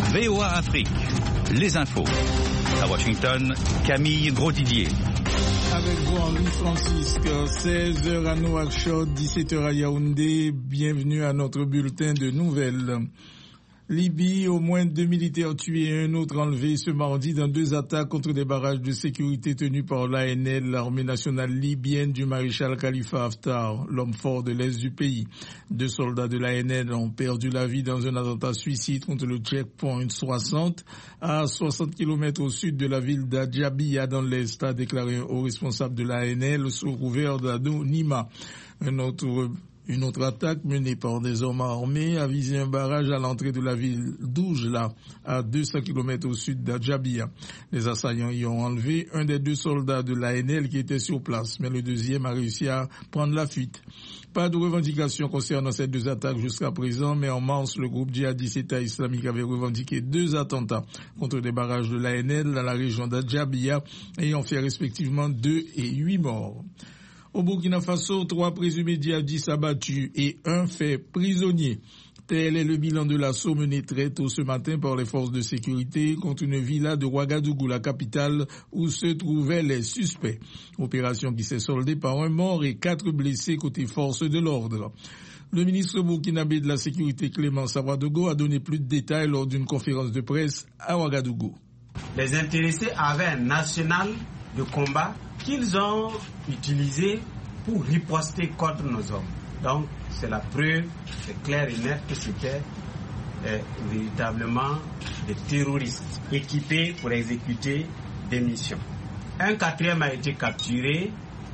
VOA Afrique, les infos. À Washington, Camille Grosdidier. Avec vous, Henri Francisque, 16h à Nouakchott, 17h à Yaoundé. Bienvenue à notre bulletin de nouvelles. Libye, au moins 2 militaires tués et un autre enlevé ce mardi dans 2 attaques contre des barrages de sécurité tenus par l'ANL, l'armée nationale libyenne du maréchal Khalifa Haftar, l'homme fort de l'est du pays. 2 soldats de l'ANL ont perdu la vie dans un attentat suicide contre le checkpoint 60 à 60 km au sud de la ville d'Adjabia dans l'est, a déclaré un haut responsable de l'ANL sous couvert d'anonymat. Une autre attaque menée par des hommes armés a visé un barrage à l'entrée de la ville d'Oujla, à 200 km au sud d'Adjabia. Les assaillants y ont enlevé un des 2 soldats de l'ANL qui était sur place, mais le deuxième a réussi à prendre la fuite. Pas de revendication concernant ces 2 attaques jusqu'à présent, mais en mars, le groupe djihadiste État islamique avait revendiqué 2 attentats contre des barrages de l'ANL dans la région d'Adjabia, ayant fait respectivement 2 et 8 morts. Au Burkina Faso, 3 présumés djihadistes abattus et 1 fait prisonnier. Tel est le bilan de l'assaut mené très tôt ce matin par les forces de sécurité contre une villa de Ouagadougou, la capitale, où se trouvaient les suspects. Opération qui s'est soldée par 1 mort et 4 blessés côté forces de l'ordre. Le ministre burkinabé de la Sécurité, Clément Savadogo, a donné plus de détails lors d'une conférence de presse à Ouagadougou. Les intéressés avaient un national de combat qu'ils ont utilisé pour riposter contre nos hommes. Donc, c'est la preuve, c'est clair et net que c'était véritablement des terroristes équipés pour exécuter des missions. Un 4e a été capturé.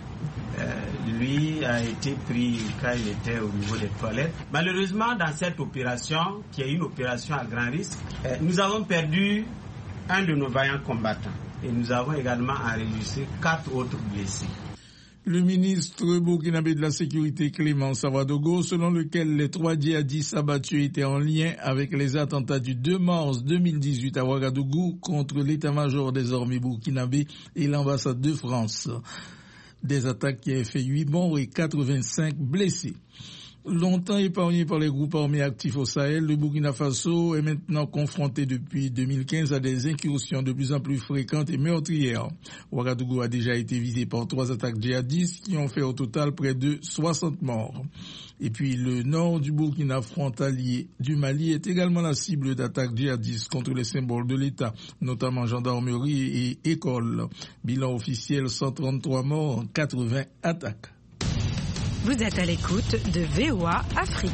Lui a été pris quand il était au niveau des toilettes. Malheureusement, dans cette opération, qui est une opération à grand risque, nous avons perdu un de nos vaillants combattants. Et nous avons également enregistré 4 autres blessés. Le ministre burkinabé de la Sécurité, Clément Savadogo, selon lequel les 3 djihadistes abattus étaient en lien avec les attentats du 2 mars 2018 à Ouagadougou contre l'état-major des armées burkinabé et l'ambassade de France. Des attaques qui avaient fait 8 morts et 85 blessés. Longtemps épargné par les groupes armés actifs au Sahel, le Burkina Faso est maintenant confronté depuis 2015 à des incursions de plus en plus fréquentes et meurtrières. Ouagadougou a déjà été visé par 3 attaques djihadistes qui ont fait au total près de 60 morts. Et puis le nord du Burkina frontalier du Mali est également la cible d'attaques djihadistes contre les symboles de l'État, notamment gendarmerie et écoles. Bilan officiel 133 morts, 80 attaques. Vous êtes à l'écoute de VOA Afrique.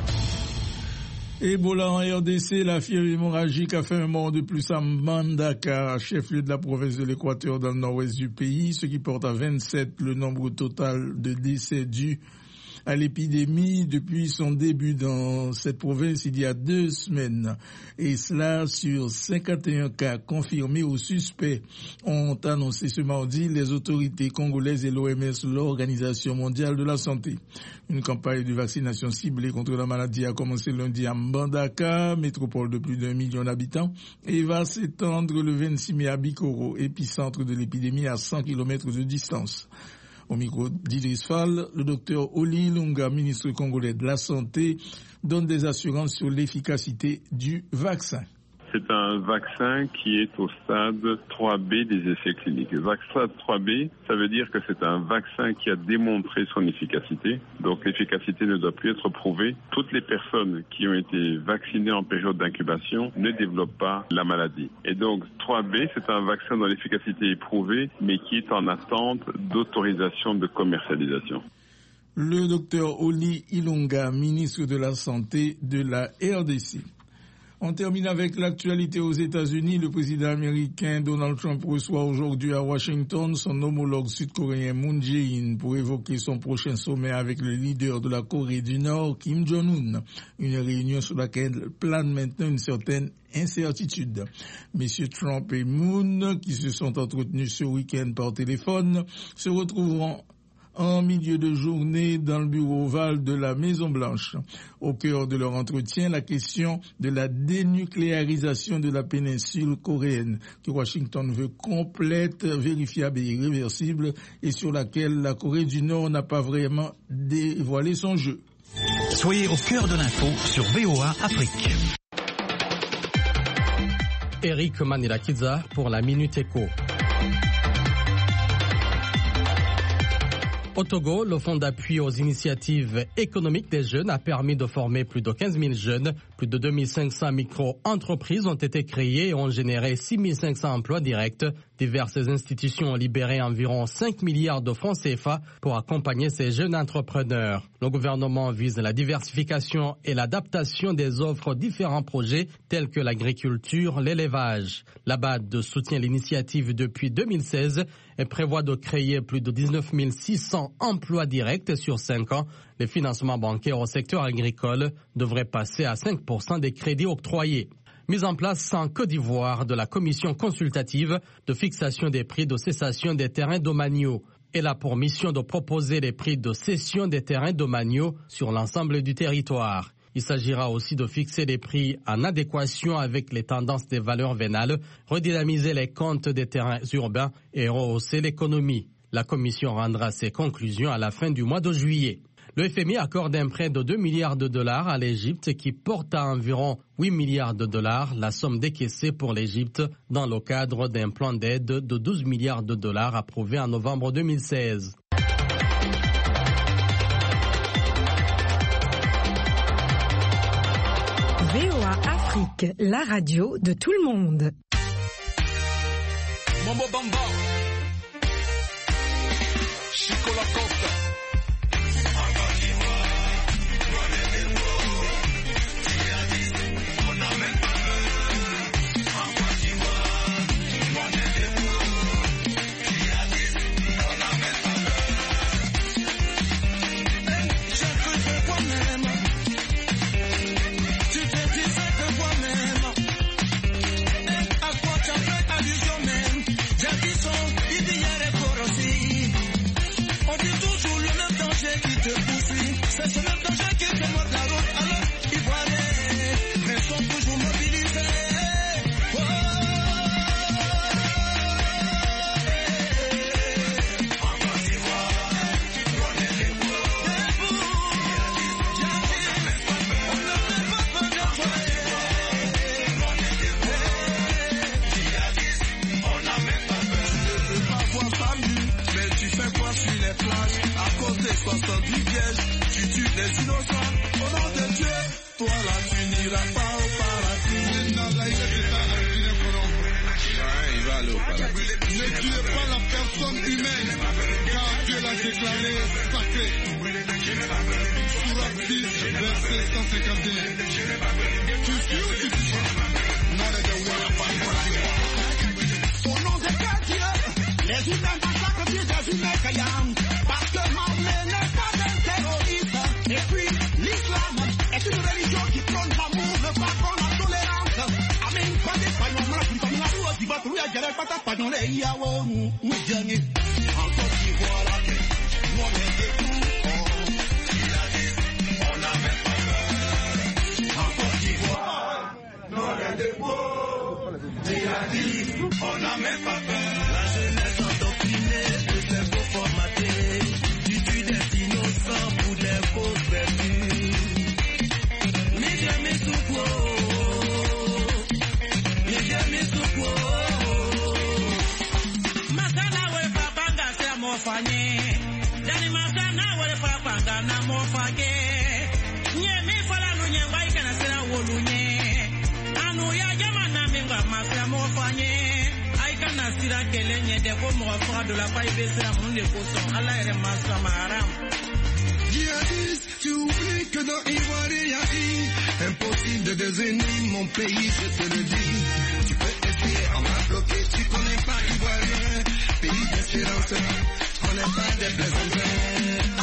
Ebola en RDC, la fièvre hémorragique a fait un mort de plus à Mbandaka, chef-lieu de la province de l'Équateur dans le nord-ouest du pays, ce qui porte à 27 le nombre total de décès dus à l'épidémie depuis son début dans cette province il y a 2 semaines. Et cela sur 51 cas confirmés ou suspects, ont annoncé ce mardi les autorités congolaises et l'OMS, l'Organisation mondiale de la santé. Une campagne de vaccination ciblée contre la maladie a commencé lundi à Mbandaka, métropole de plus d'1 million d'habitants, et va s'étendre le 26 mai à Bikoro, épicentre de l'épidémie à 100 km de distance. Au micro d'Idriss Fall, le docteur Oli Ilunga, ministre congolais de la Santé, donne des assurances sur l'efficacité du vaccin. C'est un vaccin qui est au stade 3B des essais cliniques. Le vaccin 3B, ça veut dire que c'est un vaccin qui a démontré son efficacité. Donc l'efficacité ne doit plus être prouvée. Toutes les personnes qui ont été vaccinées en période d'incubation ne développent pas la maladie. Et donc 3B, c'est un vaccin dont l'efficacité est prouvée, mais qui est en attente d'autorisation de commercialisation. Le docteur Oli Ilunga, ministre de la Santé de la RDC. On termine avec l'actualité aux États-Unis. Le président américain Donald Trump reçoit aujourd'hui à Washington son homologue sud-coréen Moon Jae-in pour évoquer son prochain sommet avec le leader de la Corée du Nord, Kim Jong-un. Une réunion sur laquelle plane maintenant une certaine incertitude. Messieurs Trump et Moon, qui se sont entretenus ce week-end par téléphone, se retrouveront en milieu de journée dans le bureau ovale de la Maison-Blanche. Au cœur de leur entretien, la question de la dénucléarisation de la péninsule coréenne, que Washington veut complète, vérifiable et irréversible, et sur laquelle la Corée du Nord n'a pas vraiment dévoilé son jeu. Soyez au cœur de l'info sur VOA Afrique. Eric Manirakiza pour la Minute Éco. Au Togo, le fonds d'appui aux initiatives économiques des jeunes a permis de former plus de 15 000 jeunes. Plus de 2500 micro-entreprises ont été créées et ont généré 6500 emplois directs. Diverses institutions ont libéré environ 5 milliards de francs CFA pour accompagner ces jeunes entrepreneurs. Le gouvernement vise la diversification et l'adaptation des offres aux différents projets tels que l'agriculture, l'élevage. La BAD soutient l'initiative depuis 2016 et prévoit de créer plus de 19 600 emplois directs sur 5 ans. Les financements bancaires au secteur agricole devraient passer à 5% des crédits octroyés. Mise en place en Côte d'Ivoire de la commission consultative de fixation des prix de cessation des terrains domaniaux. Elle a pour mission de proposer les prix de cession des terrains domaniaux sur l'ensemble du territoire. Il s'agira aussi de fixer les prix en adéquation avec les tendances des valeurs vénales, redynamiser les comptes des terrains urbains et rehausser l'économie. La commission rendra ses conclusions à la fin du mois de juillet. Le FMI accorde un prêt de 2 milliards de dollars à l'Égypte qui porte à environ 8 milliards de dollars la somme décaissée pour l'Égypte dans le cadre d'un plan d'aide de 12 milliards de dollars approuvé en novembre 2016. VOA Afrique, la radio de tout le monde. Mambo Bamba, Chico Lacoste. Impossible de désigner mon pays, je te le dis. Tu peux essayer, on m'a bloqué, tu connais pas Ivoirien. Pays d'espérance, on n'est pas des plaisantins.